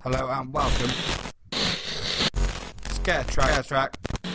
Hello and welcome. Scare Track.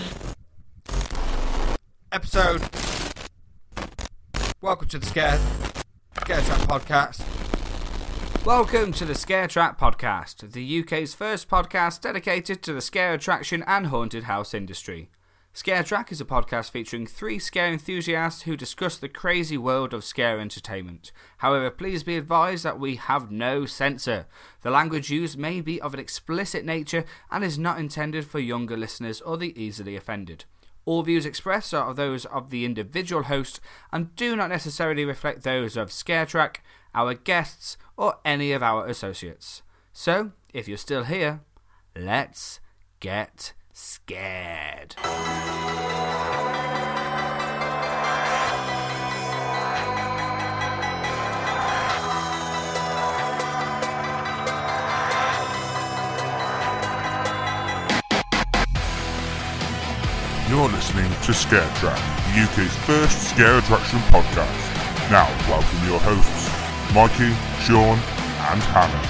Episode. Welcome to the Scare Track podcast. Welcome to the Scare Track podcast, the UK's first podcast dedicated to the scare attraction and haunted house industry. Scare Track is a podcast featuring three scare enthusiasts who discuss the crazy world of scare entertainment. However, please be advised that we have no censor. The language used may be of an explicit nature and is not intended for younger listeners or the easily offended. All views expressed are those of the individual host and do not necessarily reflect those of Scare Track, our guests, or any of our associates. So, if you're still here, let's get scared. You're listening to Scare Track, the UK's first scare attraction podcast. Now, welcome your hosts, Mikey, Sean, and Hannah.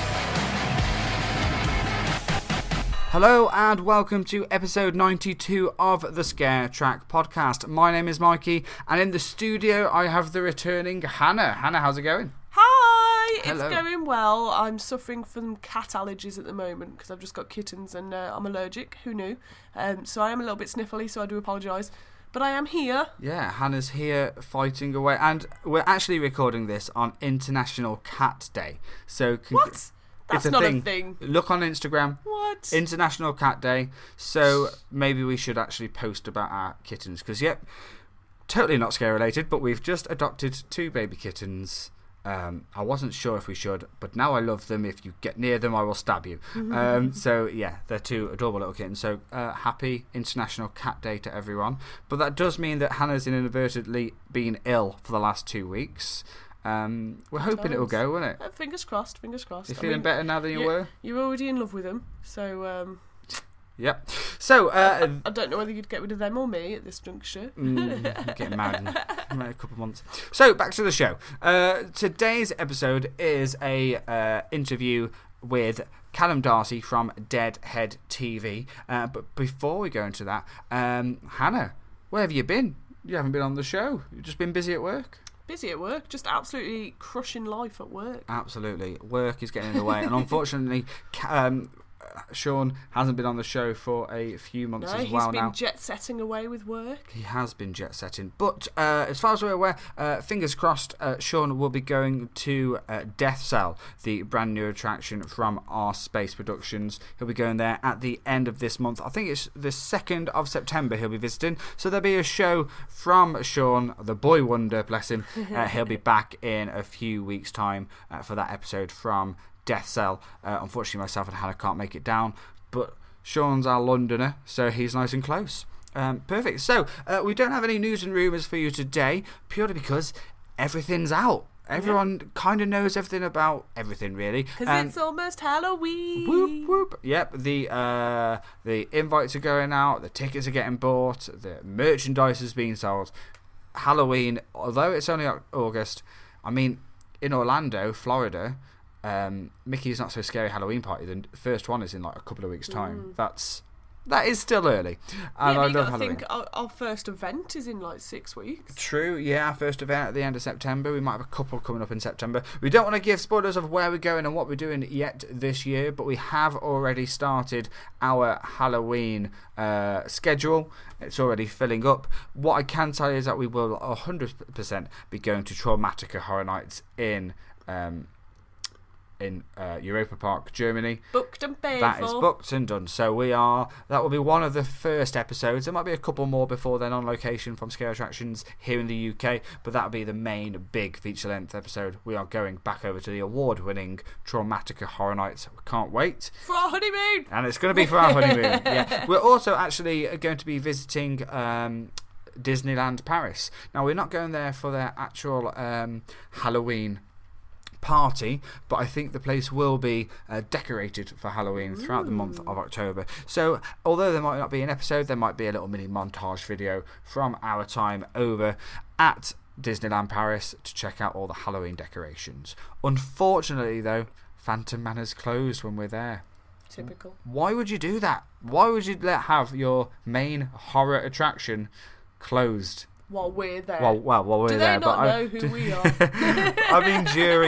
Hello and welcome to episode 92 of the Scare Track podcast. My name is Mikey and in the studio I have the returning Hannah. Hannah, how's it going? Hi, Hello. It's going well. I'm suffering from cat allergies at the moment because I've just got kittens and I'm allergic. Who knew? So I am a little bit sniffly, so I do apologise. But I am here. Yeah, Hannah's here fighting away and we're actually recording this on International Cat Day. So What? That's it's not a thing. Look on Instagram. What? International Cat Day. So maybe we should actually post about our kittens because, yep, totally not scare related, but we've just adopted two baby kittens. I wasn't sure if we should, but now I love them. If you get near them, I will stab you. So, yeah, they're two adorable little kittens. So, happy International Cat Day to everyone. But that does mean that Hannah's inadvertently been ill for the last 2 weeks. We're hoping it'll go, won't it? Fingers crossed, fingers crossed. You're feeling better now than you were? You're already in love with them, so... Yep. So, I don't know whether you'd get rid of them or me at this juncture. Getting married in a couple of months. So, back to the show. Today's episode is a interview with Callum Darcy from Deadhead TV. But before we go into that, Hannah, where have you been? You haven't been on the show. You've just been busy at work. Busy at work, just absolutely crushing life at work. Absolutely. Work is getting in the way. And unfortunately, Sean hasn't been on the show for a few months as well now. He's been jet-setting away with work. He has been jet-setting. But as far as we're aware, fingers crossed, Sean will be going to Death Cell, the brand new attraction from our Space Productions. He'll be going there at the end of this month. I think it's the 2nd of September he'll be visiting. So there'll be a show from Sean, the boy wonder, bless him. He'll be back in a few weeks' time for that episode from Death Cell. Unfortunately, myself and Hannah can't make it down, but Sean's our Londoner, so he's nice and close. Perfect. So, we don't have any news and rumours for you today, purely because everything's out. Everyone kind of knows everything about everything, really. Because it's almost Halloween. Whoop, whoop. Yep, the invites are going out, the tickets are getting bought, the merchandise is being sold. Halloween, although it's only August, I mean, in Orlando, Florida... Mickey's Not So Scary Halloween Party, the first one is in like a couple of weeks' time. That is still early. And I love Halloween. I think our first event is in like 6 weeks. True, yeah, our first event at the end of September. We might have a couple coming up in September. We don't want to give spoilers of where we're going and what we're doing yet this year, but we have already started our Halloween schedule. It's already filling up. What I can tell you is that we will 100% be going to Traumatica Horror Nights in Europa Park, Germany. Booked and paid That for. is booked and done. So that will be one of the first episodes. There might be a couple more before then on location from Scare Attractions here in the UK, but that'll be the main big feature-length episode. We are going back over to the award-winning Traumatica Horror Nights. We can't wait. For our honeymoon! And it's going to be for our honeymoon. Yeah. We're also actually going to be visiting Disneyland Paris. Now, we're not going there for their actual Halloween party, but I think the place will be decorated for Halloween throughout the month of October. So although there might not be an episode, there might be a little mini montage video from our time over at Disneyland Paris to check out all the Halloween decorations. Unfortunately though, Phantom Manor's closed when we're there. Typical. Why would you do that? Why would you have your main horror attraction closed? While we're there. While we're Do there. they not know who we are? I mean,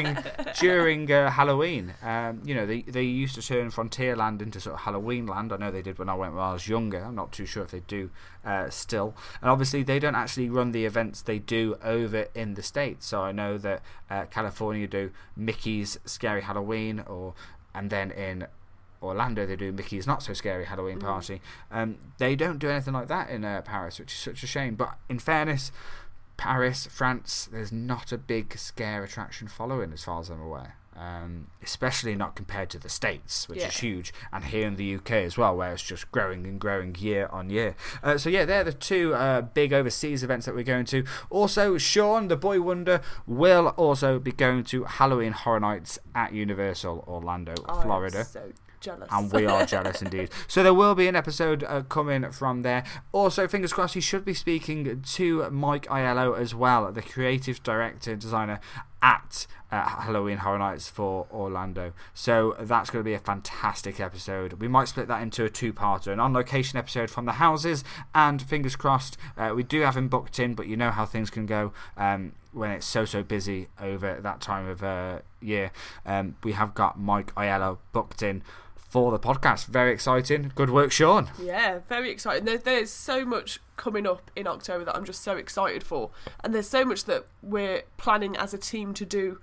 during Halloween, they used to turn Frontierland into sort of Halloween land. I know they did when I was younger. I'm not too sure if they do still. And obviously, they don't actually run the events they do over in the States. So I know that California do Mickey's Scary Halloween, and then in Orlando they do Mickey's Not So Scary Halloween Party. They don't do anything like that in Paris, which is such a shame. But in fairness, Paris, France, there's not a big scare attraction following as far as I'm aware. Especially not compared to the States, which is huge, and here in the UK as well, where it's just growing and growing year on year. So they're the two big overseas events that we're going to. Also, Sean, the boy wonder, will also be going to Halloween Horror Nights at Universal Orlando, Florida. I'm so jealous. And we are jealous indeed. So there will be an episode coming from there. Also, fingers crossed, he should be speaking to Mike Aiello as well, the creative director and designer at Halloween Horror Nights for Orlando. So that's going to be a fantastic episode. We might split that into a two-parter, an on-location episode from the houses, and fingers crossed, we do have him booked in, but you know how things can go when it's so busy over that time of year. We have got Mike Aiello booked in for the podcast. Very exciting. Good work, Sean. Yeah, very exciting. There's so much coming up in October that I'm just so excited for, and there's so much that we're planning as a team to do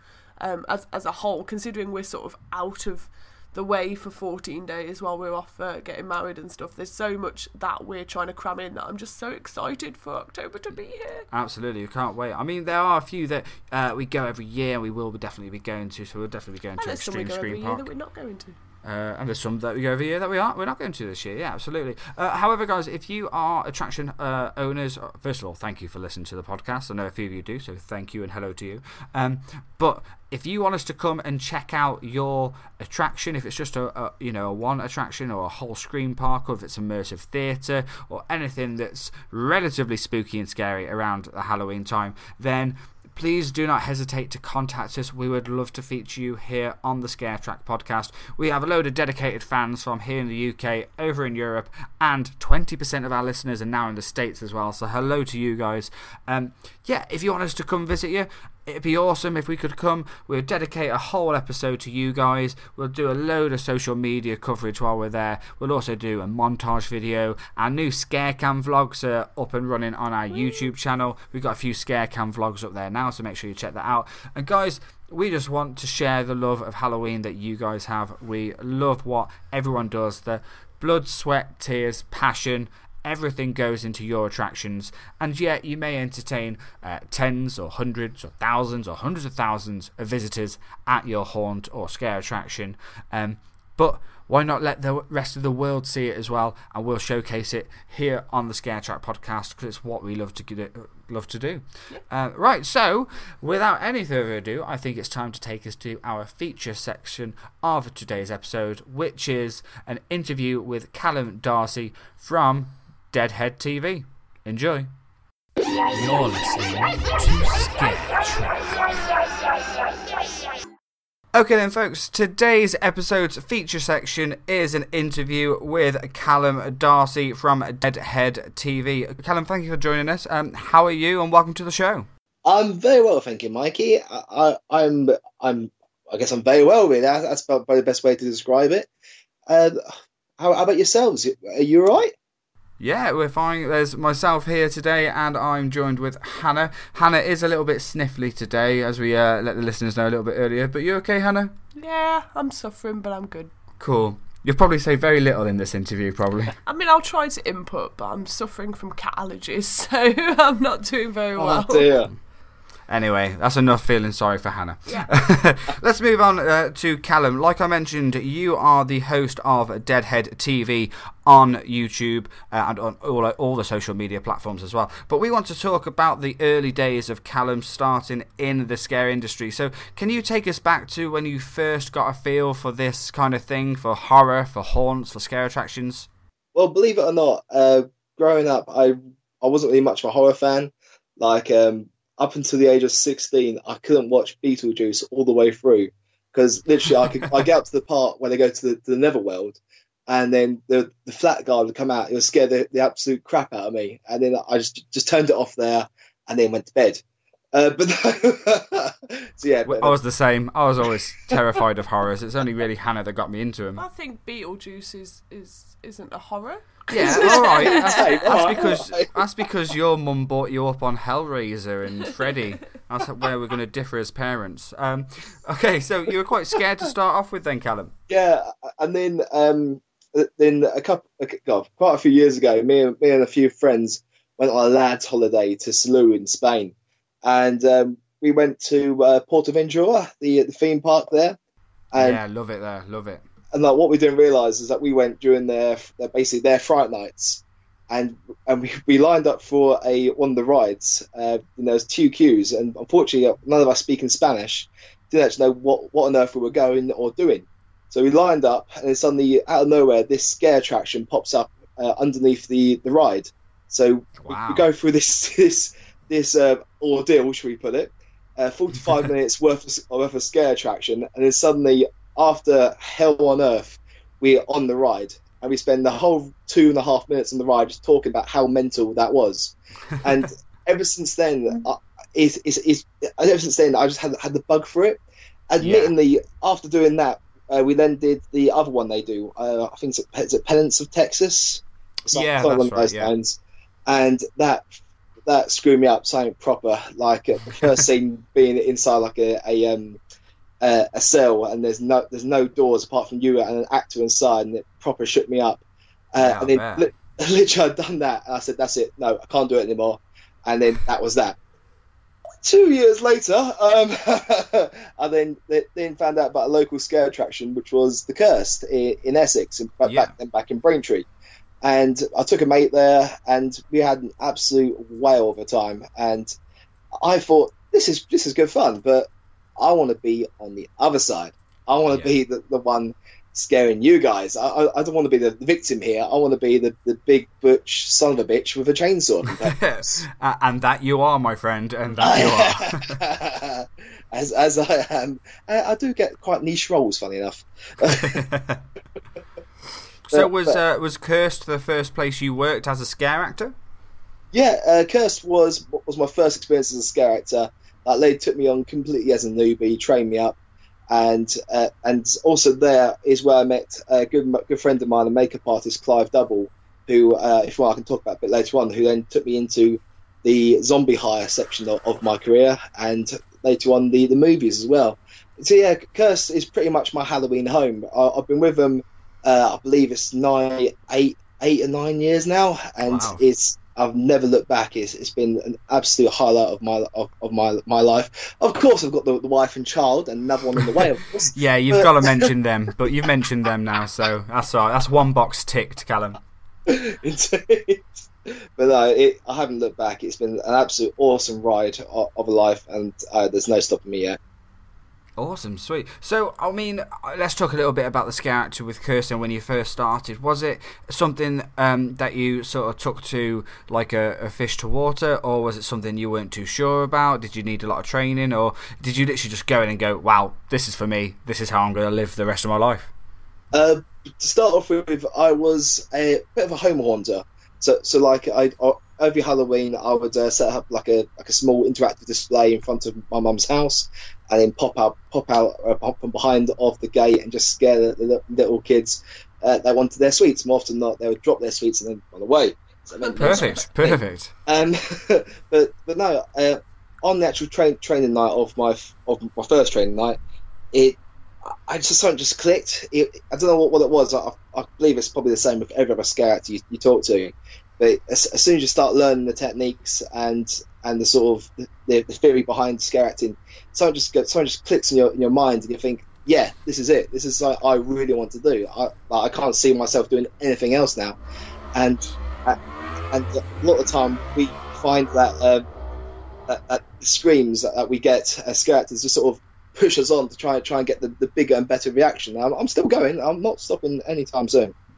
as a whole, considering we're sort of out of the way for 14 days while we're off getting married and stuff. There's so much that we're trying to cram in that I'm just so excited for October to be here. Absolutely, we can't wait. I mean, there are a few that we go every year, and we will definitely be going to, so we'll definitely be going to Extreme Scream Park. That we're not going to. And there's some that we go every year that we're not going to this year. Yeah, absolutely. However, guys, if you are attraction owners, first of all, thank you for listening to the podcast. I know a few of you do, so thank you and hello to you. But if you want us to come and check out your attraction, if it's just a one attraction or a whole screen park, or if it's immersive theatre or anything that's relatively spooky and scary around the Halloween time, then please do not hesitate to contact us. We would love to feature you here on the Scare Track podcast. We have a load of dedicated fans from here in the UK, over in Europe, and 20% of our listeners are now in the States as well. So hello to you guys. If you want us to come visit you, it'd be awesome if we could come. We'll dedicate a whole episode to you guys. We'll do a load of social media coverage while we're there. We'll also do a montage video. Our new Scarecam vlogs are up and running on our YouTube channel. We've got a few Scarecam vlogs up there now, so make sure you check that out. And guys, we just want to share the love of Halloween that you guys have. We love what everyone does. The blood, sweat, tears, passion, everything goes into your attractions, and yet you may entertain tens or hundreds or thousands or hundreds of thousands of visitors at your haunt or scare attraction. But why not let the rest of the world see it as well? And we'll showcase it here on the Scare Track podcast, because it's what we love to do. Right, so without any further ado, I think it's time to take us to our feature section of today's episode, which is an interview with Callum Darcy from Deadhead TV. Enjoy. You're listening to Scare Track. Okay then, folks, today's episode's feature section is an interview with Callum Darcy from Deadhead TV. Callum, thank you for joining us. How are you, and welcome to the show? I'm very well, thank you, Mikey. I guess I'm very well, really. That's probably the best way to describe it. How about yourselves? Are you all right? Yeah, we're fine. There's myself here today, and I'm joined with Hannah. Hannah is a little bit sniffly today, as we let the listeners know a little bit earlier. But you okay, Hannah? Yeah, I'm suffering, but I'm good. Cool. You'll probably say very little in this interview, probably. I mean, I'll try to input, but I'm suffering from cat allergies, so I'm not doing very well. Oh, dear. Anyway, that's enough feeling sorry for Hannah. Yeah. Let's move on to Callum. Like I mentioned, you are the host of Deadhead TV on YouTube and on all the social media platforms as well. But we want to talk about the early days of Callum starting in the scare industry. So can you take us back to when you first got a feel for this kind of thing, for horror, for haunts, for scare attractions? Well, believe it or not, growing up, I wasn't really much of a horror fan. Like, up until the age of 16, I couldn't watch Beetlejuice all the way through. because literally I get up to the part where they go to the Netherworld, and then the flat guard would come out. It would scare the absolute crap out of me, and then I just turned it off there, and then went to bed. But so yeah, I was the same. I was always terrified of horrors. It's only really Hannah that got me into them. I think Beetlejuice isn't a horror. Yeah, all right. That's That's because your mum brought you up on Hellraiser and Freddy. That's where we're going to differ as parents. Okay, so you were quite scared to start off with then, Callum? Yeah, and then quite a few years ago, me and a few friends went on a lads' holiday to Salou in Spain, and we went to Portaventura, the theme park there. And, yeah, love it there, love it. And like what we didn't realise is that we went during their Fright Nights, and we lined up for one of the rides. And there was 2 queues, and unfortunately, none of us speaking Spanish didn't actually know what on earth we were going or doing. So we lined up, and then suddenly, out of nowhere, this scare attraction pops up underneath the ride. So Wow. we go through this ordeal, shall we put it? 45 minutes worth of scare attraction, and then suddenly, after hell on earth, we're on the ride, and we spend the whole 2.5 minutes on the ride just talking about how mental that was. And ever since then, I just had the bug for it. Admittingly, after doing that, we then did the other one they do. I think it's Penance of Texas. Yeah, one that's of those right. Yeah. lines. And that screwed me up something proper. Like the first scene being inside like a cell, and there's no doors apart from you and an actor inside, and it proper shook me up. And then literally I'd done that, and I said, "That's it. No, I can't do it anymore." And then that was that. 2 years later, I then found out about a local scare attraction, which was the Cursed in Essex, back in Braintree. And I took a mate there, and we had an absolute whale of a time. And I thought, this is good fun, but I want to be on the other side. I want to be the one scaring you guys. I don't want to be the victim here. I want to be the big butch son of a bitch with a chainsaw. And that you are, my friend, and that you are. As I am. I do get quite niche roles, funny enough. So was Cursed the first place you worked as a scare actor? Yeah, Cursed was my first experience as a scare actor. They took me on completely as a newbie, trained me up, and also there is where I met a good friend of mine, a makeup artist, Clive Double, who, if I can talk about a bit later on, who then took me into the zombie hire section of my career, and later on the movies as well. So yeah, Cursed is pretty much my Halloween home. I've been with them, I believe it's 8 or 9 years now, and Wow. I've never looked back. It's been an absolute highlight of my life. Of course, I've got the wife and child, and another one on the way. Of course. Yeah, you've got to mention them, but you've mentioned them now, so that's all right. That's one box ticked, Callum. Indeed. But no, I haven't looked back. It's been an absolute awesome ride of a life, and there's no stopping me yet. Awesome, sweet. So, I mean, let's talk a little bit about the scare actor with Kirsten when you first started. Was it something that you sort of took to like a fish to water, or was it something you weren't too sure about? Did you need a lot of training, or did you literally just go in and go, wow, this is for me, this is how I'm going to live the rest of my life? To start off with, I was a bit of a home haunter. So like every Halloween, I would set up like a small interactive display in front of my mum's house, and then pop from behind of the gate and just scare the little kids that wanted their sweets. More often than not, they would drop their sweets and then run away. So it meant Perfect. But no, on the actual training night of my first training night, something just clicked. I don't know what it was. I believe it's probably the same with every other scare actor you talk to. But as soon as you start learning the techniques and the sort of the theory behind scare acting, something just clicks in your mind, and you think, yeah, this is it. This is what I really want to do. I can't see myself doing anything else now. And a lot of the time we find that the screams that we get as scare actors just sort of push us on to try and get the bigger and better reaction. I'm still going. I'm not stopping anytime soon.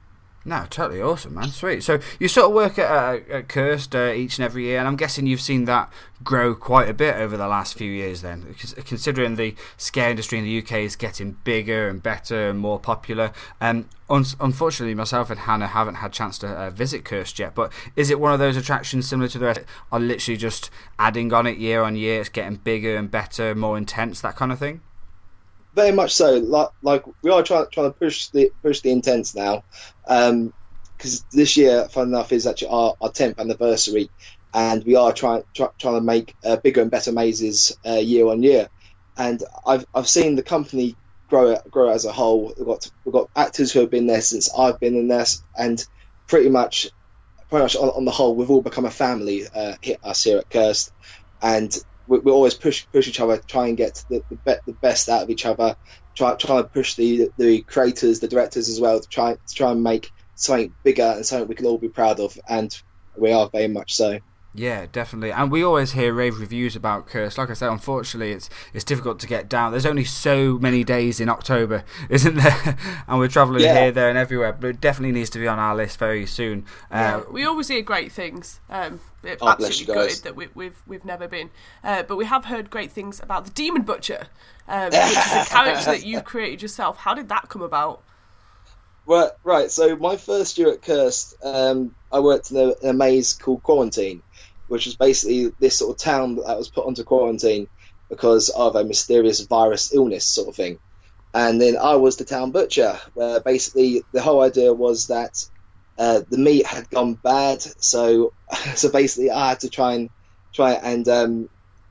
No, totally awesome, man. Sweet. So you sort of work at Cursed each and every year, and I'm guessing you've seen that grow quite a bit over the last few years then, considering the scare industry in the UK is getting bigger and better and more popular. Unfortunately, myself and Hannah haven't had a chance to visit Cursed yet, but is it one of those attractions similar to the rest, are literally just adding on it year on year, it's getting bigger and better, more intense, that kind of thing? Very much so. Like we are trying to push the intense now, because this year, fun enough, is actually our 10th anniversary, and we are trying to make bigger and better mazes year on year. And I've seen the company grow as a whole. We've got actors who have been there since I've been in there, and pretty much on the whole, we've all become a family. Us here at Cursed, and we always push each other, try and get the best out of each other, try to push the creators, the directors as well, to try and make something bigger and something we can all be proud of, and we are very much so. Yeah, definitely. And we always hear rave reviews about Cursed. Like I said, unfortunately, it's difficult to get down. There's only so many days in October, isn't there? And we're travelling here, there, and everywhere. But it definitely needs to be on our list very soon. We always hear great things. Bless you guys. That we've never been, but we have heard great things about the Demon Butcher, which is a character that you've created yourself. How did that come about? Right. So my first year at Cursed, I worked in a maze called Quarantine, which was basically this sort of town that was put onto quarantine because of a mysterious virus illness sort of thing. And then I was the town butcher, where basically the whole idea was that the meat had gone bad, so basically I had to try and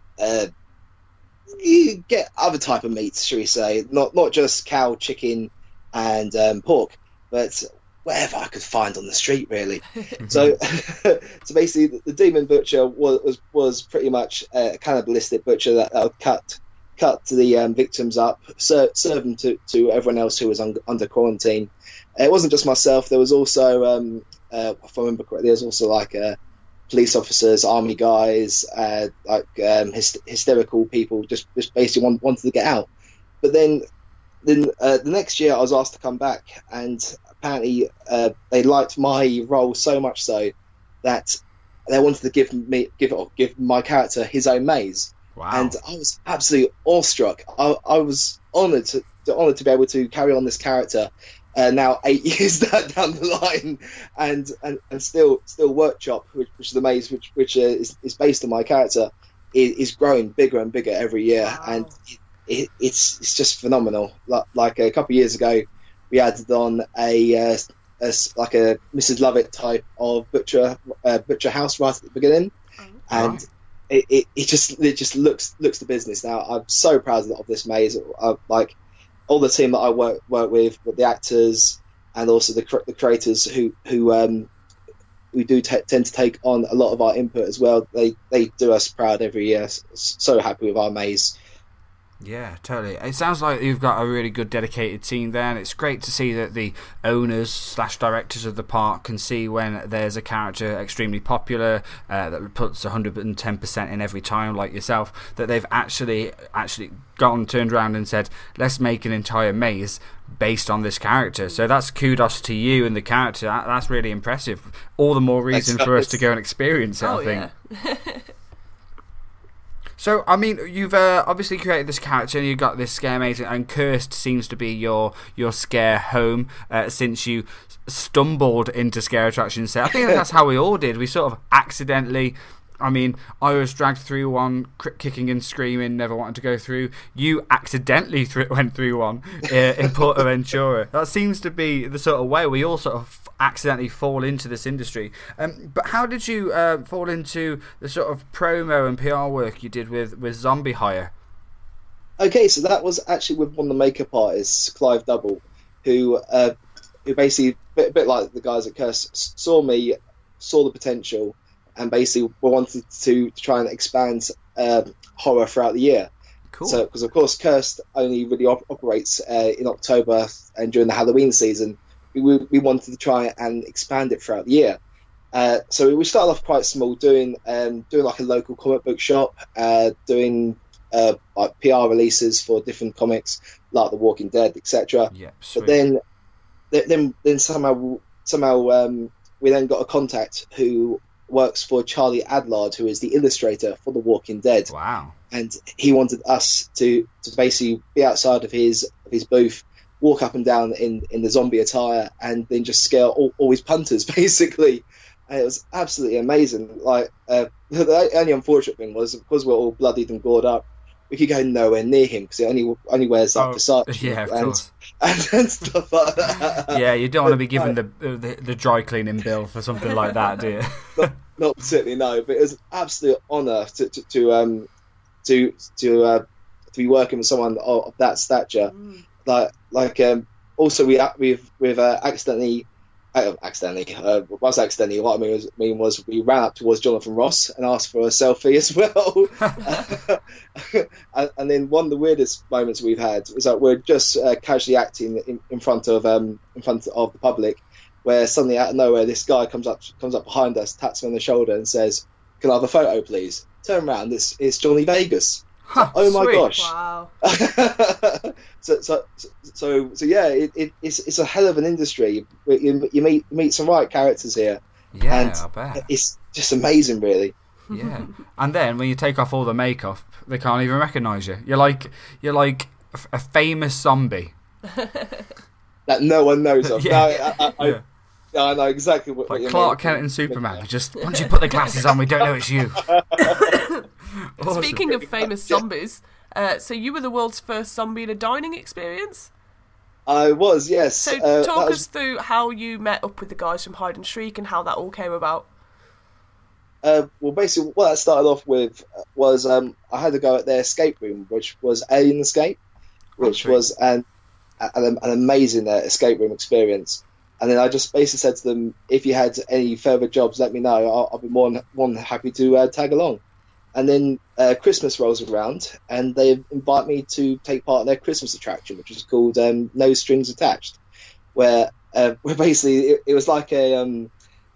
get other type of meats, shall we say, not just cow, chicken, and pork, but whatever I could find on the street, really. so basically, the Demon Butcher was pretty much a cannibalistic butcher that would cut the victims up, serve them to everyone else who was under quarantine. It wasn't just myself. There was also, if I remember correctly, there was also like police officers, army guys, hysterical people, just basically wanted to get out. But then the next year, I was asked to come back, and apparently they liked my role so much so that they wanted to give my character his own maze. Wow. And I was absolutely awestruck. I was honoured to be able to carry on this character now 8 years down the line, and still Workshop, which is the maze which is based on my character, is growing bigger and bigger every year. Wow. And it's just phenomenal. Like a couple of years ago, we added on a Mrs. Lovett type of butcher house right at the beginning, and it just looks the business now. I'm so proud of this maze. Like all the team that I work with the actors and also the creators who we do tend to take on a lot of our input as well. They do us proud every year. So happy with our maze. Yeah, totally. It sounds like you've got a really good dedicated team there, and it's great to see that the owners/directors of the park can see when there's a character extremely popular that puts 110% in every time, like yourself, that they've actually turned around and said, let's make an entire maze based on this character. So that's kudos to you and the character. That's really impressive. All the more reason for us to go and experience it, I think. Yeah. So, I mean, you've obviously created this character and you've got this scare maze, and Cursed seems to be your scare home since you stumbled into scare attractions. I think that's how we all did. We sort of accidentally... I mean, I was dragged through one, kicking and screaming, never wanted to go through. You accidentally went through one in PortAventura. That seems to be the sort of way we all sort of accidentally fall into this industry. But how did you fall into the sort of promo and PR work you did with Zombie Hire? Okay, so that was actually with one of the makeup artists, Clive Double, who basically, a bit like the guys at Curse, saw the potential, and basically wanted to try and expand horror throughout the year. Cool. So, because of course Cursed only really operates in October and during the Halloween season, we wanted to try and expand it throughout the year. So we started off quite small, doing like a local comic book shop, doing like PR releases for different comics like The Walking Dead, etc. Yeah, but then somehow somehow we then got a contact who works for Charlie Adlard, who is the illustrator for The Walking Dead. Wow. And he wanted us to basically be outside of his booth, walk up and down in the zombie attire, and then just scare all his punters, basically. And it was absolutely amazing. Like, the only unfortunate thing was, because we're all bloodied and gored up, we could go nowhere near him because he only wears like Versace yeah, of course. and stuff like that. Yeah, you don't want to be given the dry cleaning bill for something like that, do you? Not particularly, no. But it was an absolute honour to be working with someone of that stature. Also we've accidentally. What I mean was we ran up towards Jonathan Ross and asked for a selfie as well. and then one of the weirdest moments we've had was that we're just casually acting in front of the public, where suddenly out of nowhere this guy comes up behind us, taps me on the shoulder and says, "Can I have a photo, please?" Turn around, it's Johnny Vegas. Oh my Sweet. gosh! Wow. So yeah, it's a hell of an industry. You meet some right characters here. Yeah, and I bet. It's just amazing, really. Yeah, and then when you take off all the makeup, they can't even recognise you. You're like a famous zombie That no one knows of. Yeah. No, I know exactly what you Clark mean. Kent and Superman. Just once you put the glasses on, we don't know it's you. Awesome. Speaking of famous zombies, so you were the world's first zombie in a dining experience? I was, yes. So talk us through how you met up with the guys from Hide and Shriek and how that all came about. Well, basically, what that started off with was I had to go at their escape room, which was Alien Escape, which was an amazing escape room experience. And then I just basically said to them, if you had any further jobs, let me know. I'll be more than happy to tag along. And then Christmas rolls around, and they invite me to take part in their Christmas attraction, which is called No Strings Attached, where basically it was like a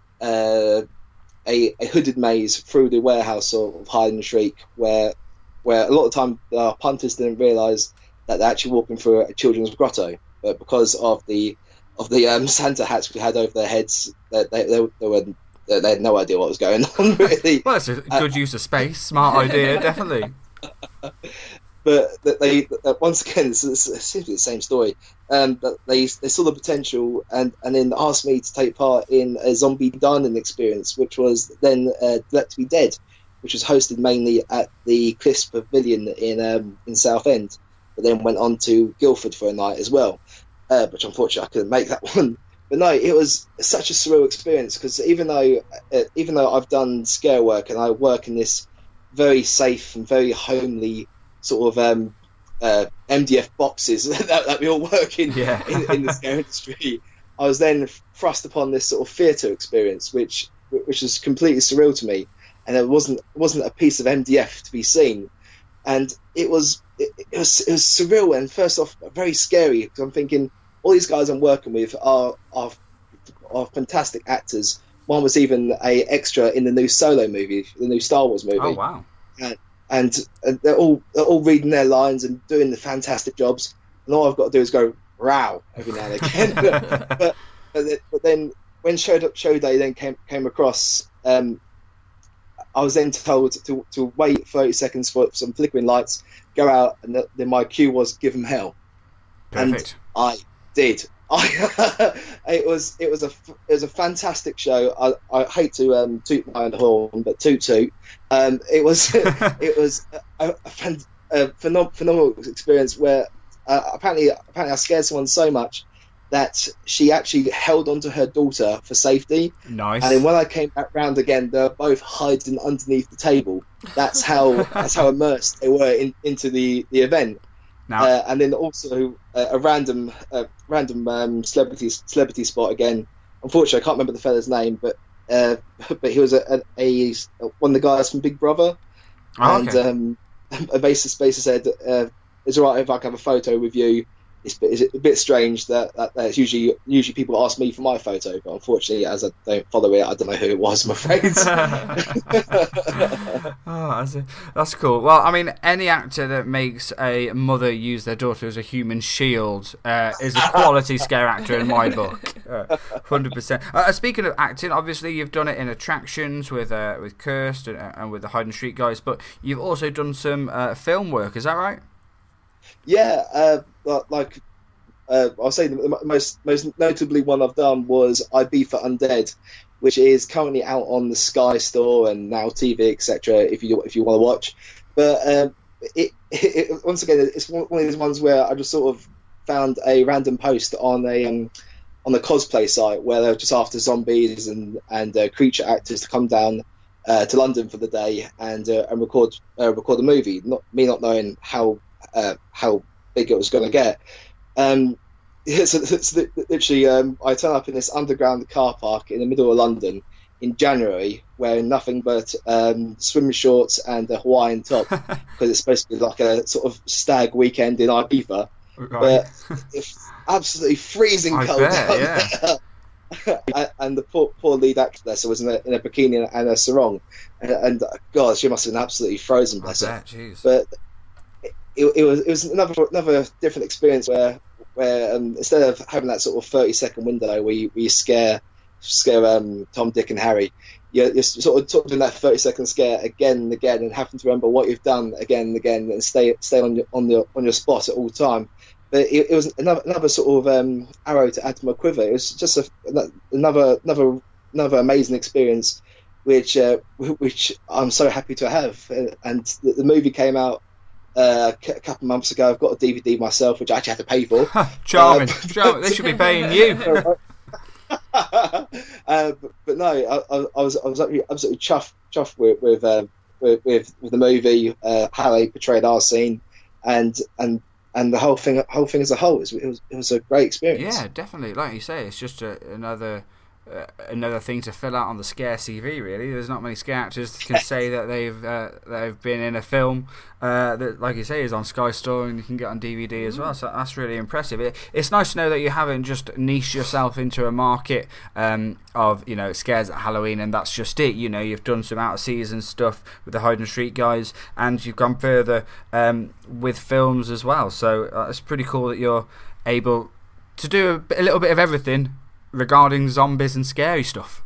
hooded maze through the warehouse of Hide and Shriek, where a lot of the time punters didn't realise that they're actually walking through a children's grotto, but because of the Santa hats we had over their heads, they had no idea what was going on, really. Well, it's a good use of space. Smart idea, definitely. But they once again, it's simply the same story. They saw the potential and then asked me to take part in a zombie dining experience, which was then Let to Be Dead, which was hosted mainly at the Cliffs Pavilion in Southend, but then went on to Guildford for a night as well, which unfortunately I couldn't make that one. But no, it was such a surreal experience because even though I've done scare work and I work in this very safe and very homely sort of MDF boxes that we all work in the scare industry, I was then thrust upon this sort of theatre experience, which was completely surreal to me, and it wasn't a piece of MDF to be seen, and it was surreal and first off very scary because I'm thinking, all these guys I'm working with are fantastic actors. One was even a extra in the new Solo movie, the new Star Wars movie. Oh wow! And they're all reading their lines and doing the fantastic jobs. And all I've got to do is go "row" every now and again. but then when show day then came across, I was then told to wait 30 seconds for some flickering lights, go out, and then my cue was "give them hell." Perfect. And I did. It was a fantastic show. I hate to toot my own horn, but toot. It was a phenomenal experience where apparently I scared someone so much that she actually held onto her daughter for safety. Nice. And then when I came back round again, they were both hiding underneath the table. That's how immersed they were into the event. Now, And then also a random celebrity spot again. Unfortunately, I can't remember the fella's name, but he was one of the guys from Big Brother, and okay. a basis said, "It's all right if I can have a photo with you. it's a bit strange that it's usually people ask me for my photo, but unfortunately, as I don't follow it, I don't know who it was, I'm afraid. That's cool. Well, I mean, any actor that makes a mother use their daughter as a human shield is a quality scare actor in my book. 100%. Speaking of acting, obviously you've done it in attractions with Cursed and with the Hyde and Street guys, but you've also done some film work. Is that right? Yeah, I'll say the most notably one I've done was I Be for Undead, which is currently out on the Sky Store and Now TV, etc. If you want to watch, but it once again it's one of these ones where I just sort of found a random post on the cosplay site where they're just after zombies and creature actors to come down to London for the day and record a movie. Not knowing how big it was going to get. It's literally, I turn up in this underground car park in the middle of London in January wearing nothing but swim shorts and a Hawaiian top because it's supposed to be like a sort of stag weekend in Ibiza. Right. But it's absolutely freezing cold down there. And the poor lead actress was in a bikini and a sarong, and God, she must have been absolutely frozen. Bless her. But it was another different experience where instead of having that sort of 30-second window where you scare Tom, Dick, and Harry, you're sort of doing that 30-second scare again and again, and having to remember what you've done again and again, and stay on your spot at all time. But it was another sort of arrow to add to my quiver. It was just another amazing experience, which I'm so happy to have. And the movie came out a couple of months ago. I've got a DVD myself, which I actually had to pay for. Charming. They should be paying you. But no, I was absolutely chuffed with the movie. How they portrayed our scene, and the whole thing as a whole. It was a great experience. Yeah, definitely. Like you say, it's just another thing to fill out on the Scare CV. Really, there's not many Scare actors that can say that they've been in a film that, like you say, is on Sky Store and you can get on DVD as well. So that's really impressive. It's nice to know that you haven't just niched yourself into a market of scares at Halloween and that's just it. You've done some out of season stuff with the Hyde and Street guys, and you've gone further with films as well. So it's pretty cool that you're able to do a little bit of everything regarding zombies and scary stuff.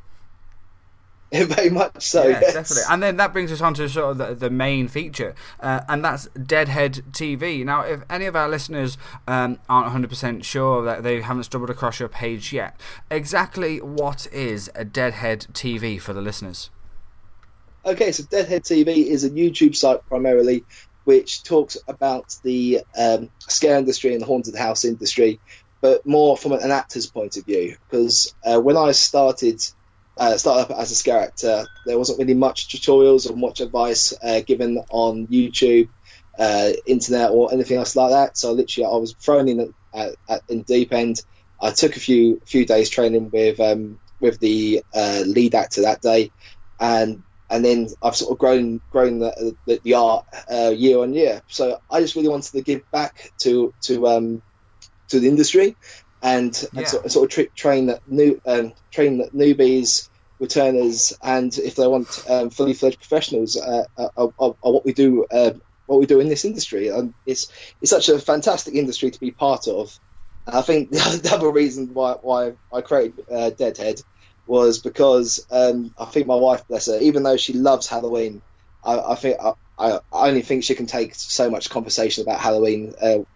Very much so. Yeah, yes. Definitely. And then that brings us on to sort of the main feature, and that's Deadhead TV. Now, if any of our listeners aren't 100% sure, that they haven't stumbled across your page yet, exactly what is a Deadhead TV for the listeners? Okay, so Deadhead TV is a YouTube site primarily which talks about the scare industry and the haunted house industry, but more from an actor's point of view. Because when I started up as a scare actor, there wasn't really much tutorials or much advice given on YouTube, internet, or anything else like that. So literally, I was thrown in in deep end. I took a few days training with the lead actor that day, and then I've sort of grown the art year on year. So I just really wanted to give back to the industry and sort of train newbies, returners, and if they want fully fledged professionals, what we do in this industry. It's such a fantastic industry to be part of. And I think the other reason why I created Deadhead was because I think my wife, bless her, even though she loves Halloween, I think I only think she can take so much conversation about Halloween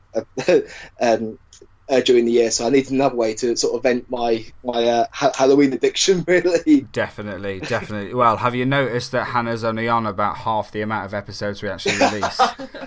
during the year, so I needed another way to sort of vent my Halloween addiction, really. Definitely. Well, have you noticed that Hannah's only on about half the amount of episodes we actually release?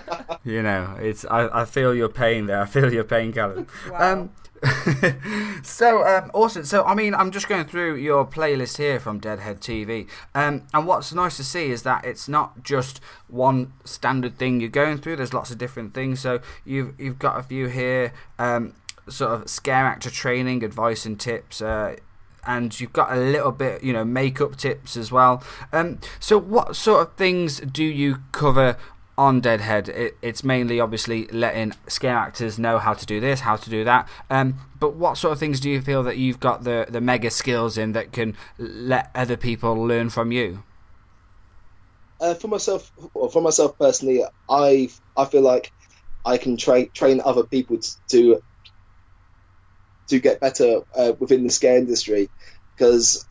I feel your pain there. I feel your pain, Callum. Wow. So awesome. So I mean, I'm just going through your playlist here from Deadhead TV, and what's nice to see is that it's not just one standard thing you're going through. There's lots of different things. So you've got a few here, sort of scare actor training, advice and tips, and you've got a little bit, makeup tips as well. So what sort of things do you cover on Deadhead, it's mainly obviously letting scare actors know how to do this, how to do that. But what sort of things do you feel that you've got the mega skills in that can let other people learn from you? For myself personally, I feel like I can train other people to get better within the scare industry, because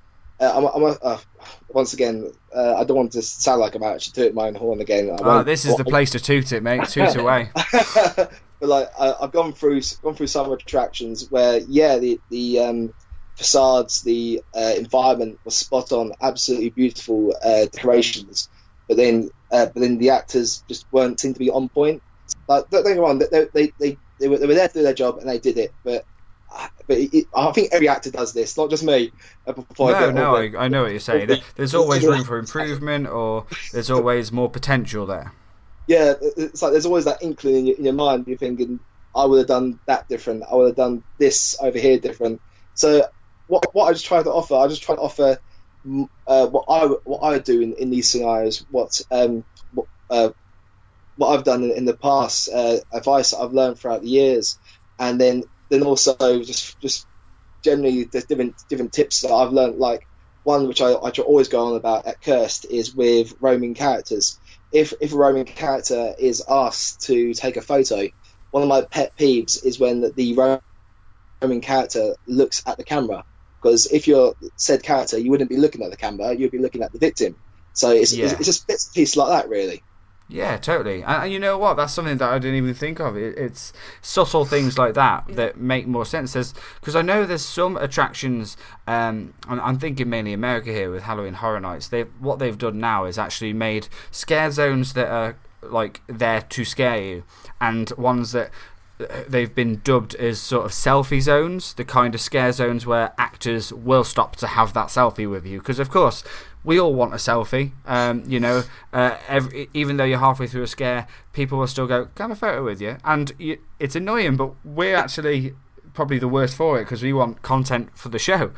once again, I don't want to sound like I'm actually tooting my own horn again. This is the place to toot it, mate. Toot away. But like, I've gone through some attractions where, the facades, the environment was spot on, absolutely beautiful decorations, but then the actors just weren't seem to be on point. Like, don't get me wrong, they were there to do their job and they did it, but I think every actor does this, not just me. I know what you're saying. There's always room for improvement, or there's always more potential there. Yeah, it's like there's always that inkling in your mind. You're thinking, I would have done that different. I would have done this over here different. So what I just try to offer, what I would do in these scenarios, what I've done in the past, advice that I've learned throughout the years, and then also just generally there's different tips that I've learned. Like one which I always go on about at Cursed is with roaming characters. If a roaming character is asked to take a photo, one of my pet peeves is when the roaming character looks at the camera, because if you're said character, you wouldn't be looking at the camera, you'd be looking at the victim. So it's just bits and pieces like that, really. Yeah, totally. And you know what? That's something that I didn't even think of. It's subtle things like that make more sense. Because I know there's some attractions, I'm thinking mainly America here with Halloween Horror Nights. What they've done now is actually made scare zones that are like there to scare you, and ones that they've been dubbed as sort of selfie zones, the kind of scare zones where actors will stop to have that selfie with you. Because of course, we all want a selfie. Even though you're halfway through a scare, people will still go, "Can I have a photo with you?" And it's annoying, but we're actually probably the worst for it, because we want content for the show.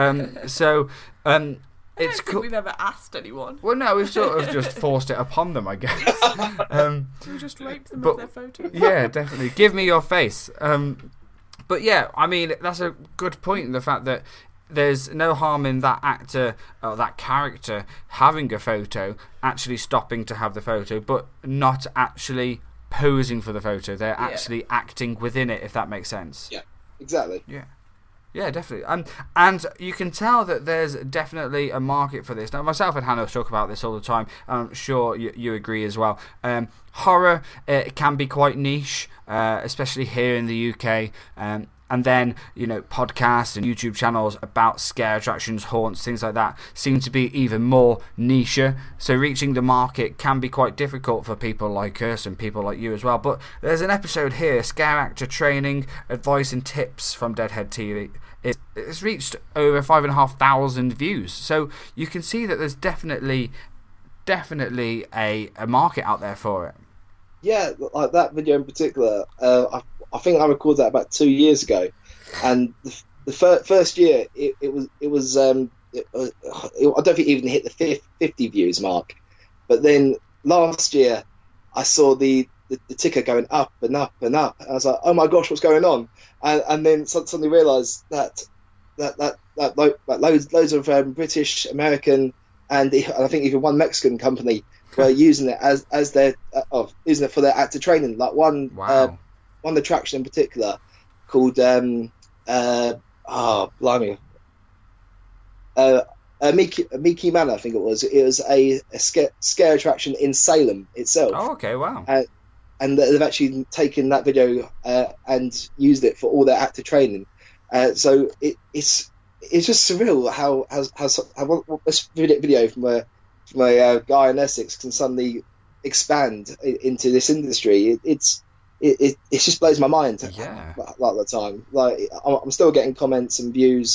I don't think we've ever asked anyone. Well, no, we've sort of just forced it upon them, I guess. We just raped them with their photos. Yeah, definitely. Give me your face. But yeah, I mean, that's a good point in the fact that there's no harm in that actor or that character having a photo, actually stopping to have the photo, but not actually posing for the photo. They're actually acting within it, if that makes sense. Yeah, exactly. Yeah, definitely. And you can tell that there's definitely a market for this. Now, myself and Hannah talk about this all the time, and I'm sure you agree as well. Horror, it can be quite niche, especially here in the UK. And then, podcasts and YouTube channels about scare attractions, haunts, things like that seem to be even more niche. So reaching the market can be quite difficult for people like us and people like you as well. But there's an episode here, Scare Actor Training, Advice and Tips from Deadhead TV. It's reached over 5,500 views. So you can see that there's definitely a market out there for it. Yeah, like that video in particular, I think I recorded that about 2 years ago, and the first year it was I don't think it even hit the 50 views mark, but then last year I saw the ticker going up and up and up, and I was like, oh my gosh, what's going on? And then suddenly realised that loads of British, American, and I think even one Mexican company were using it as their using it for their actor training. Like one attraction in particular called Mickey Manor, I think it was. It was a scare attraction in Salem itself. Oh, okay, wow. And they've actually taken that video and used it for all their actor training. So it's just surreal how this video from a guy in Essex can suddenly expand into this industry. It just blows my mind. Yeah. Like the time, like I'm still getting comments and views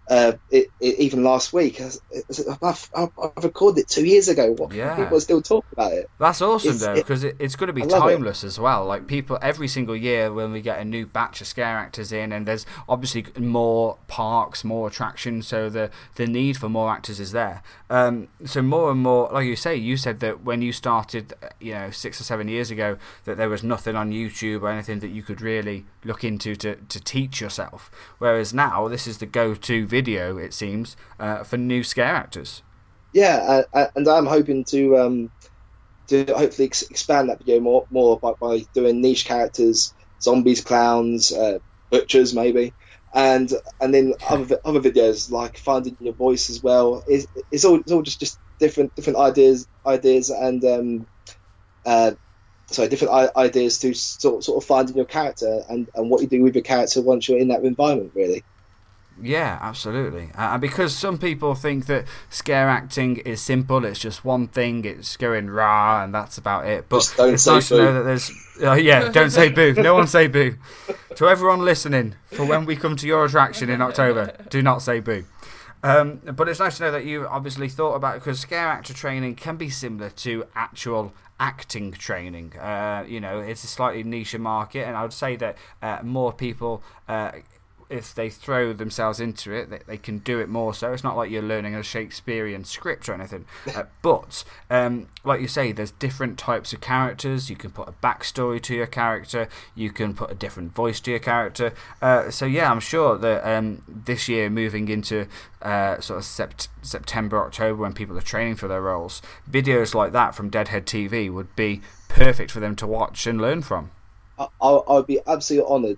even last week. I've recorded it 2 years ago. Yeah. People are still talking about it. That's awesome, though, because it's going to be I love it. timeless as well. Like, people, every single year when we get a new batch of scare actors in, and there's obviously more parks, more attractions, so the need for more actors is there. So more and more, like you said that when you started, 6 or 7 years ago, that there was nothing on YouTube or anything that you could really look into to teach yourself. Whereas now, this is the go-to video, it seems, for new scare actors. Yeah, and I'm hoping to hopefully expand that video more by doing niche characters, zombies, clowns, butchers maybe, and then other videos like finding your voice as well. It's all just different ideas and different ideas to sort of finding your character and what you do with your character once you're in that environment, really. Yeah, absolutely. And because some people think that scare acting is simple, it's just one thing, it's going rah, and that's about it. But just don't it's say nice boo. to know that there's... don't say boo. No one say boo. To everyone listening, for when we come to your attraction in October, do not say boo. But it's nice to know that you obviously thought about it, because scare actor training can be similar to actual acting training. It's a slightly niche market, and I would say that more people... if they throw themselves into it, they can do it more so. It's not like you're learning a Shakespearean script or anything. But, like you say, there's different types of characters. You can put a backstory to your character. You can put a different voice to your character. So, yeah, I'm sure that this year, moving into sort of September, October, when people are training for their roles, videos like that from Deadhead TV would be perfect for them to watch and learn from. I would be absolutely honoured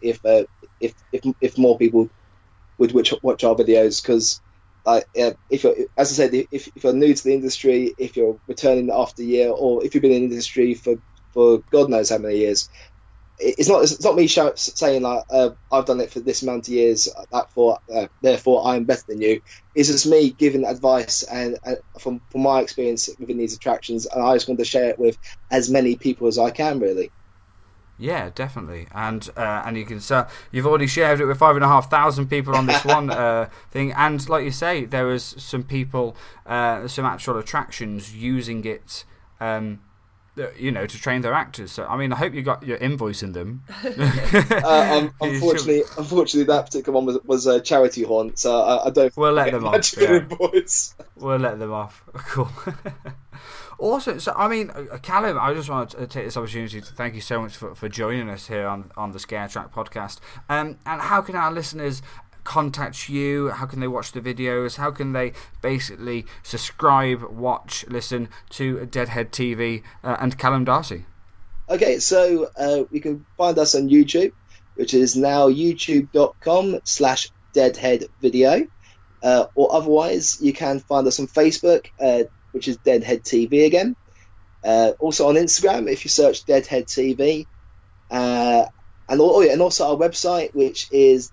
if more people would watch our videos, because if you're, as I said, if you're new to the industry, if you're returning after a year, or if you've been in the industry for God knows how many years, it's not me saying like I've done it for this amount of years, therefore I'm better than you. It's just me giving advice and from my experience within these attractions, and I just want to share it with as many people as I can, really. Yeah, definitely, and you can. You've already shared it with 5,500 people on this one thing, and like you say, there was some people, some actual attractions using it, to train their actors. So I mean, I hope you got your invoicing them. Unfortunately, that particular one was a charity haunt, so I don't. We'll let them off. Yeah. We'll let them off. Cool. Awesome. So, I mean, Callum, I just want to take this opportunity to thank you so much for joining us here on the Scare Track podcast. And how can our listeners contact you? How can they watch the videos? How can they basically subscribe, watch, listen to Deadhead TV and Callum Darcy? Okay, so you can find us on YouTube, which is now youtube.com/deadheadvideo. Or otherwise, you can find us on Facebook, which is Deadhead TV again. Also on Instagram, if you search Deadhead TV. And also our website, which is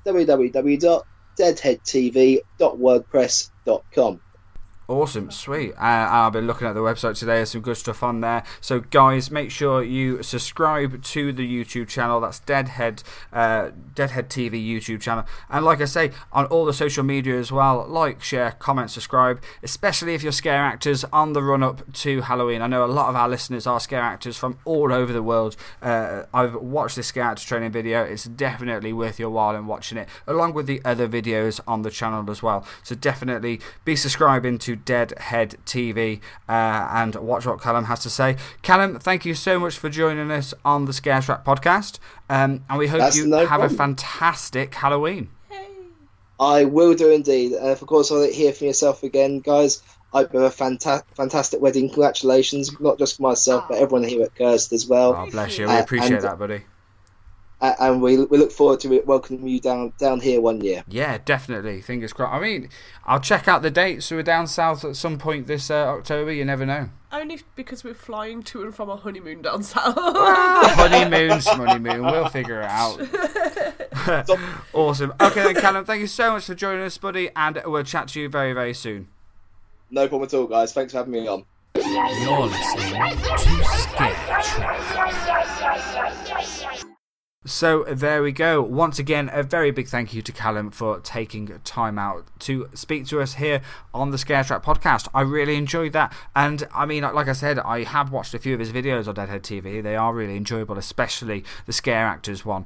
www.deadheadtv.wordpress.com. Awesome, sweet. I've been looking at the website today. There's some good stuff on there. So, guys, make sure you subscribe to the YouTube channel. That's Deadhead TV YouTube channel. And like I say, on all the social media as well, like, share, comment, subscribe, especially if you're scare actors on the run-up to Halloween. I know a lot of our listeners are scare actors from all over the world. I've watched this scare actor training video. It's definitely worth your while in watching it, along with the other videos on the channel as well. So definitely be subscribing to Deadhead TV and watch what Callum has to say. Callum, thank you so much for joining us on the Scare Track podcast, and we hope you have a fantastic Halloween. I will do indeed. Of course, I'll hear from yourself again, guys. I hope you have a fantastic wedding. Congratulations, not just for myself, but everyone here at Cursed as well. Oh, bless you. We appreciate that, buddy. And we look forward to welcoming you down here one year. Yeah, definitely. Fingers crossed. I mean, I'll check out the dates. So we're down south at some point this October. You never know. Only because we're flying to and from a honeymoon down south. Honeymoon. We'll figure it out. Awesome. Okay then, Callum, thank you so much for joining us, buddy. And we'll chat to you very, very soon. No problem at all, guys. Thanks for having me on. You're listening to Scare Track. So there we go. Once again, a very big thank you to Callum for taking time out to speak to us here on the Scare Track podcast. I really enjoyed that. And I mean, like I said, I have watched a few of his videos on Deadhead TV. They are really enjoyable, especially the Scare Actors one.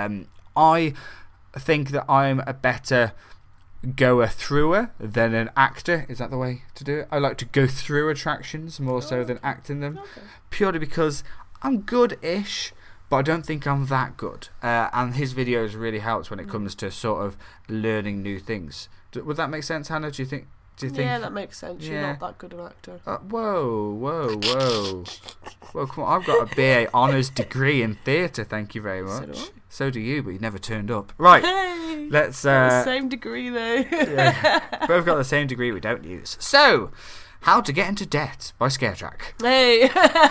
I think that I'm a better goer througher than an actor. Is that the way to do it? I like to go through attractions more so than acting them, purely because I'm good-ish, but I don't think I'm that good. And his videos really helps when it comes to sort of learning new things. Would that make sense, Hannah? Do you think? Yeah, that makes sense. You're not that good an actor. Whoa. Well, come on. I've got a BA Honours degree in theatre, thank you very much. So do you, but you never turned up. Right, Hey! let's... the same degree, though. yeah, both got the same degree we don't use. So, How to Get Into Debt by ScareTrack. Hey!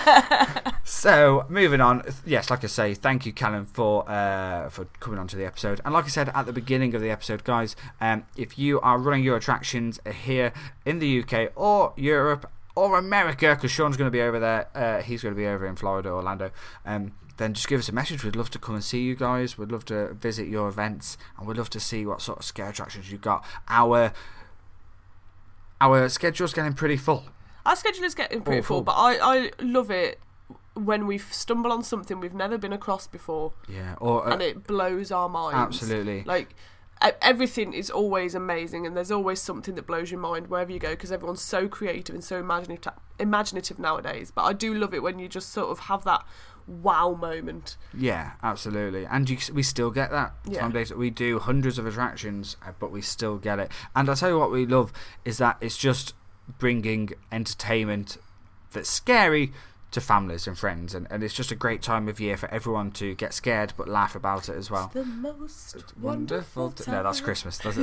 So, moving on. Yes, like I say, thank you, Callum, for coming on to the episode. And like I said at the beginning of the episode, guys, if you are running your attractions here in the UK or Europe or America, because Sean's going to be over there, he's going to be over in Florida, Orlando, then just give us a message. We'd love to come and see you guys. We'd love to visit your events, and we'd love to see what sort of scare attractions you've got. Our schedule's getting pretty full. Our schedule is getting pretty full, but I love it when we stumble on something we've never been across before. Yeah, and it blows our minds. Absolutely. Like, everything is always amazing, and there's always something that blows your mind wherever you go, because everyone's so creative and so imaginative nowadays. But I do love it when you just sort of have that wow moment. Yeah, absolutely. And we still get that. Yeah. Some days we do hundreds of attractions, but we still get it. And I'll tell you what we love is that it's just bringing entertainment that's scary to families and friends, and it's just a great time of year for everyone to get scared but laugh about it as well. It's the most Wonderful time. No, that's Christmas. That's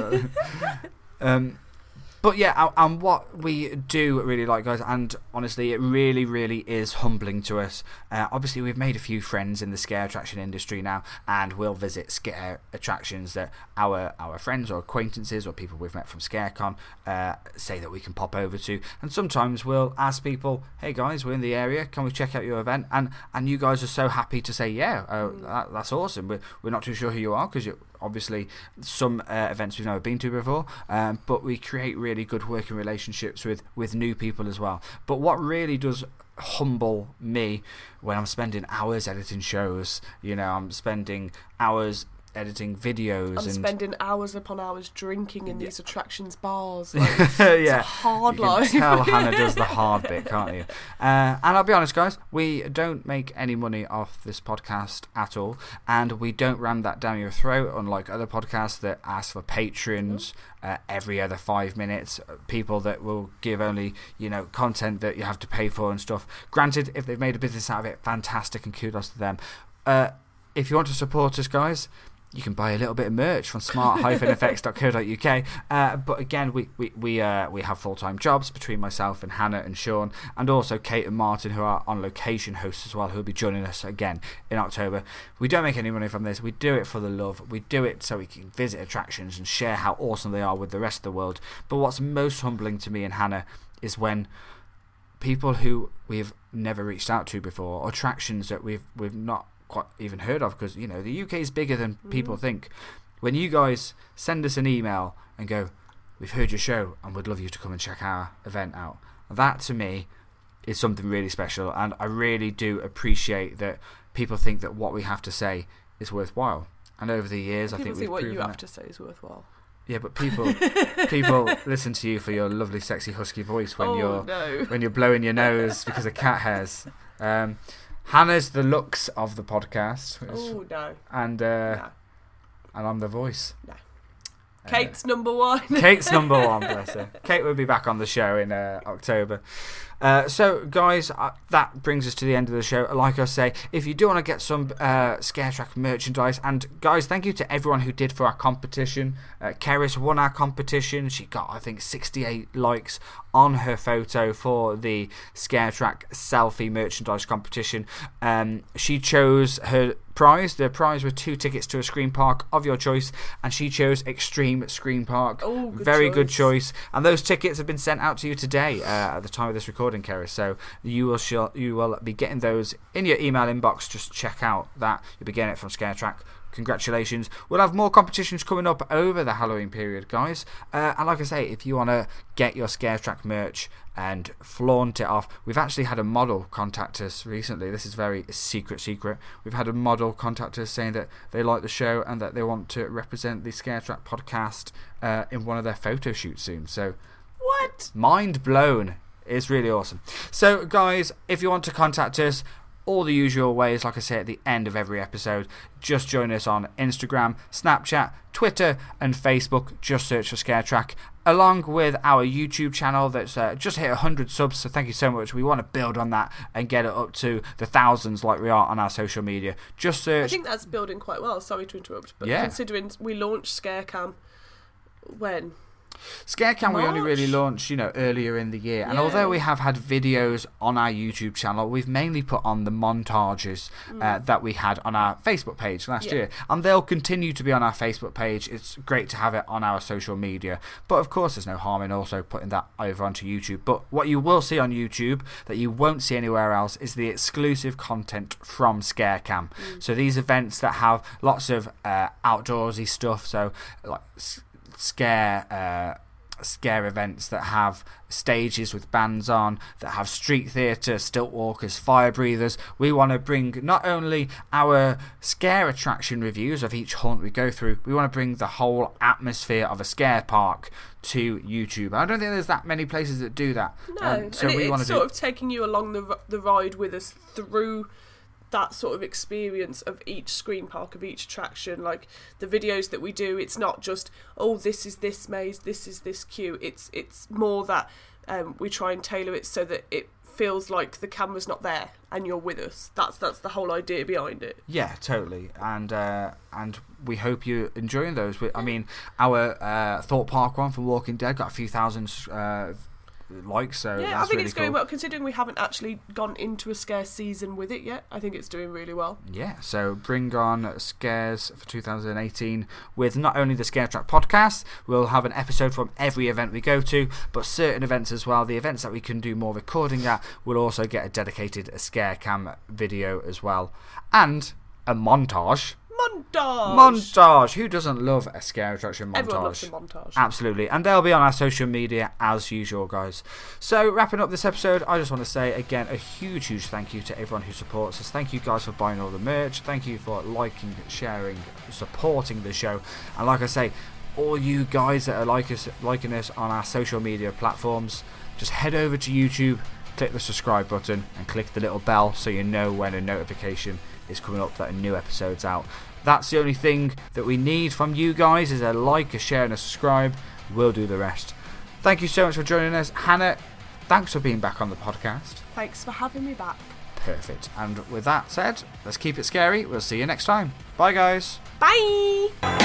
it. But yeah, and what we do really like, guys, and honestly, it really, really is humbling to us. Obviously, we've made a few friends in the scare attraction industry now, and we'll visit scare attractions that our friends or acquaintances or people we've met from ScareCon say that we can pop over to. And sometimes we'll ask people, hey guys, we're in the area, can we check out your event? And you guys are so happy to say, yeah, that's awesome. We're not too sure who you are, because you're obviously some events we've never been to before, but we create really good working relationships with new people as well. But what really does humble me when I'm spending hours editing shows, I'm spending hours editing videos, I'm spending hours upon hours drinking in these attractions bars. Like, yeah, it's a hard you life. can tell Hannah does the hard bit, can't you? And I'll be honest, guys, we don't make any money off this podcast at all, and we don't ram that down your throat, unlike other podcasts that ask for patrons every other 5 minutes, people that will give only content that you have to pay for and stuff. Granted, if they've made a business out of it, fantastic, and kudos to them. If you want to support us, guys, you can buy a little bit of merch from smart-effects.co.uk. But again, we have full-time jobs between myself and Hannah and Sean, and also Kate and Martin, who are on location hosts as well, who will be joining us again in October. We don't make any money from this. We do it for the love. We do it so we can visit attractions and share how awesome they are with the rest of the world. But what's most humbling to me and Hannah is when people who we've never reached out to before, or attractions that we've not quite even heard of, because the UK is bigger than people think. When you guys send us an email and go, we've heard your show and would love you to come and check our event out, that to me is something really special, and I really do appreciate that people think that what we have to say is worthwhile. And over the years, I think we've what proven you have that. to say is worthwhile. Yeah, but people listen to you for your lovely, sexy, husky voice when you're blowing your nose because of cat hairs. Hannah's the looks of the podcast. Oh no! And No. and I'm the voice. No. Kate's number one. Kate's number one, bless her. Kate will be back on the show in October. So, guys, that brings us to the end of the show. Like I say, if you do want to get some ScareTrack merchandise, and guys, thank you to everyone who did for our competition. Keris won our competition. She got, I think, 68 likes on her photo for the ScareTrack selfie merchandise competition. She chose her prize. The prize were 2 tickets to a Scream Park of your choice, and she chose Extreme Scream Park. Oh, Very good choice. And those tickets have been sent out to you today at the time of this recording. recording, Kerry. So you will be getting those in your email inbox. Just check out that. You'll be getting it from ScareTrack. Congratulations. We'll have more competitions coming up over the Halloween period, guys. And like I say, if you want to get your ScareTrack merch and flaunt it off, we've actually had a model contact us recently. This is very secret. We've had a model contact us saying that they like the show and that they want to represent the ScareTrack podcast in one of their photo shoots soon. So, What? mind blown. It's really awesome. So, guys, if you want to contact us, all the usual ways, like I say at the end of every episode, just join us on Instagram, Snapchat, Twitter and Facebook. Just search for ScareTrack, along with our YouTube channel that's just hit 100 subs, so thank you so much. We want to build on that and get it up to the thousands like we are on our social media. Just search. I think that's building quite well. Sorry to interrupt, but Yeah. considering we launched ScareCam when? ScareCam we only March? really launched, earlier in the year. And Yeah. although we have had videos on our YouTube channel, we've mainly put on the montages that we had on our Facebook page last year. And they'll continue to be on our Facebook page. It's great to have it on our social media. But of course, there's no harm in also putting that over onto YouTube. But what you will see on YouTube that you won't see anywhere else is the exclusive content from ScareCam. So these events that have lots of outdoorsy stuff, so like scare events that have stages with bands on, that have street theatre, stilt walkers, fire breathers. We want to bring not only our scare attraction reviews of each haunt we go through, we want to bring the whole atmosphere of a scare park to YouTube. I don't think there's that many places that do that. No, So and we want it's to sort of taking you along the ride with us through that sort of experience of each screen park, of each attraction. Like the videos that we do, it's not just, oh, this is this maze, this is this queue. It's more that we try and tailor it so that it feels like the camera's not there and you're with us. That's the whole idea behind it. Yeah, totally. And we hope you're enjoying those. I mean, our Thought Park one from Walking Dead got a few thousand likes, so Yeah, that's I think really it's cool. going well, considering we haven't actually gone into a scare season with it yet. I think it's doing really well. Yeah, so bring on scares for 2018 with not only the ScareTrack podcast, we'll have an episode from every event we go to, but certain events as well. The events that we can do more recording at will also get a dedicated ScareCam video as well. And a montage. Montage! Who doesn't love a scare attraction montage? Everyone loves a montage. Absolutely. And they'll be on our social media as usual, guys. So, wrapping up this episode, I just want to say again a huge thank you to everyone who supports us. Thank you guys for buying all the merch. Thank you for liking, sharing, supporting the show. And like I say, all you guys that are liking us on our social media platforms, just head over to YouTube, click the subscribe button and click the little bell so you know when a notification is coming up that a new episode's out. That's the only thing that we need from you guys, is a like, a share and a subscribe. We'll do the rest. Thank you so much for joining us. Hannah, thanks for being back on the podcast. Thanks for having me back. Perfect. And with that said, let's keep it scary. We'll see you next time. Bye, guys. Bye!